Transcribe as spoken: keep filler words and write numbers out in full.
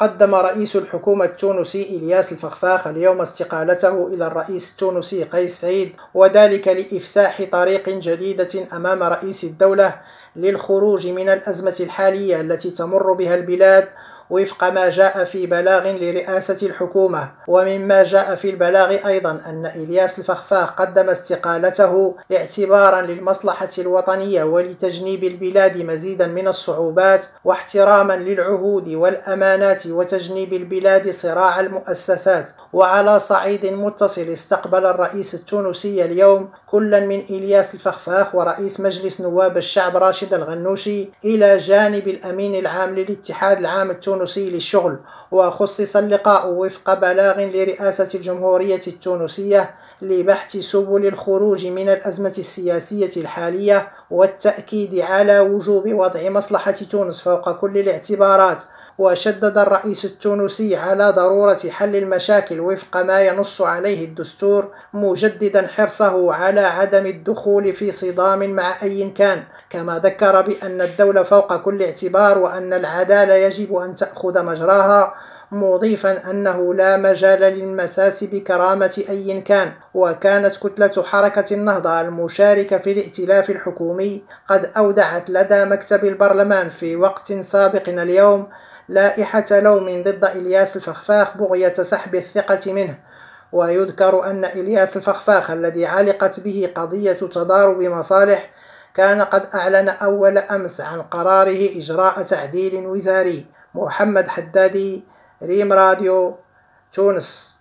قدم رئيس الحكومة التونسي إلياس الفخفاخ اليوم استقالته إلى الرئيس التونسي قيس سعيد، وذلك لإفساح طريق جديدة أمام رئيس الدولة للخروج من الأزمة الحالية التي تمر بها البلاد وفق ما جاء في بلاغ لرئاسة الحكومة. ومما جاء في البلاغ أيضا أن إلياس الفخفاخ قدم استقالته اعتبارا للمصلحة الوطنية ولتجنيب البلاد مزيدا من الصعوبات، واحتراما للعهود والأمانات، وتجنيب البلاد صراع المؤسسات. وعلى صعيد متصل استقبل الرئيس التونسي اليوم كلا من إلياس الفخفاخ ورئيس مجلس نواب الشعب راشد الغنوشي إلى جانب الأمين العام للاتحاد العام التونسي للشغل. وخصص اللقاء وفق بلاغ لرئاسة الجمهورية التونسية لبحث سبل الخروج من الأزمة السياسية الحالية والتأكيد على وجوب وضع مصلحة تونس فوق كل الاعتبارات. وشدد الرئيس التونسي على ضرورة حل المشاكل وفق ما ينص عليه الدستور، مجددا حرصه على عدم الدخول في صدام مع أي كان، كما ذكر بأن الدولة فوق كل اعتبار وأن العدالة يجب أن تأخذ مجراها، مضيفا أنه لا مجال للمساس بكرامة أي كان. وكانت كتلة حركة النهضة المشاركة في الائتلاف الحكومي قد أودعت لدى مكتب البرلمان في وقت سابق اليوم لائحة لوم ضد إلياس الفخفاخ بغية سحب الثقة منه. ويذكر أن إلياس الفخفاخ الذي علقت به قضية تضارب مصالح كان قد أعلن أول أمس عن قراره إجراء تعديل وزاري. محمد حدادي، ريم راديو، تونس.